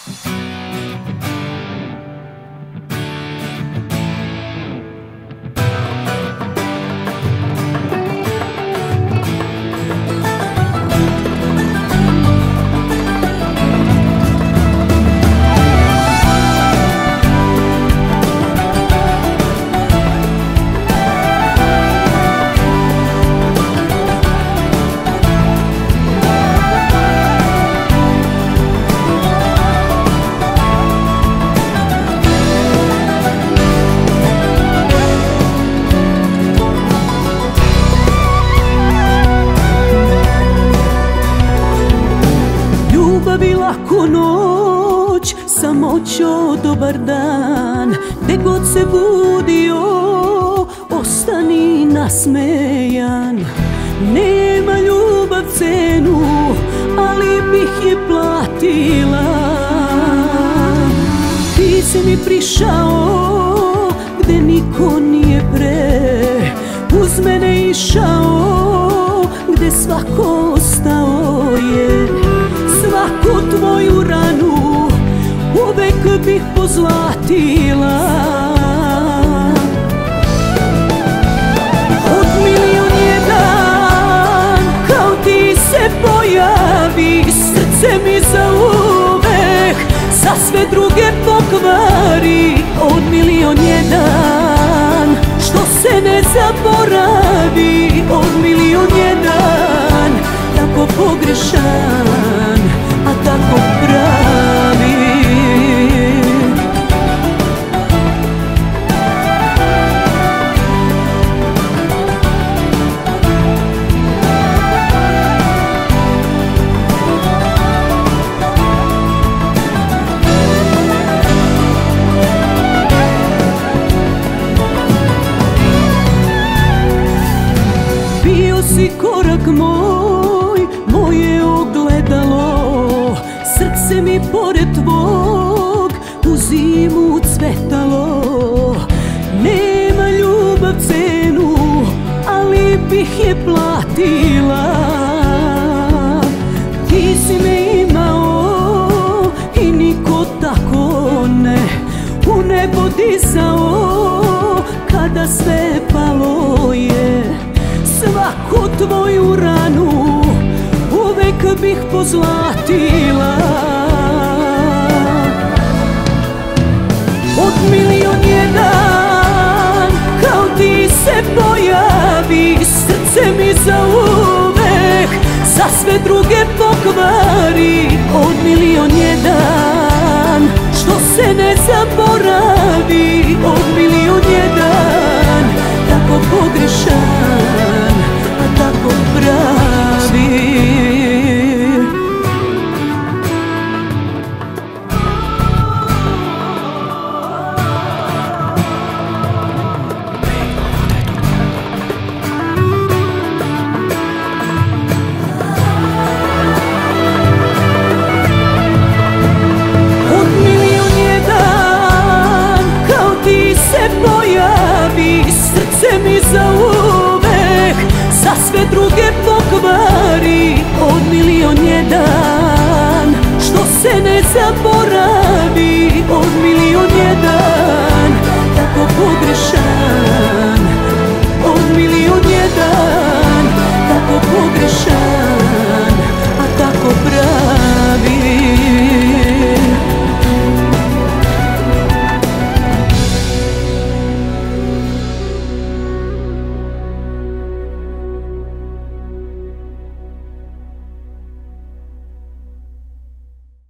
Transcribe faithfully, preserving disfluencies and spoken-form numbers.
Laku noć, samoćo dobar dan, gde god se budio, ostani nasmejan. Nema ljubav cenu, ali bih je platila. Ti si mi prišao, gde niko nije pre, uz mene išao, gde svako ostao je. Svaku tvoju ranu uvek bih pozlatila. Od milion jedan kao ti se pojavi, srce mi zauvek za sve druge pokvari. Od milion jedan što se ne zaboravi. Od milion jedan tako pogrešan, a tako pravi. Bio si korak moj, moje ogledalo, srce mi pored tvog u zimu cvetalo. Nema ljubav cenu, ali bih je platila. Ti si me imao i niko tako ne, u nebo dizao kada sve palo je. Svaku tvoju ranu uvek bih pozlatila. Od milion jedan kao ti se pojavi, srce mi zauvek za sve druge pokvari. Od milion jedan što se ne zaboravi. Od milion jedan tako pogrešan, a tako pravi. Od milion jedan kao ti se pojavi, srce mi zauvek za sve druge pokvari. Od milion jedan što se ne zaboravi.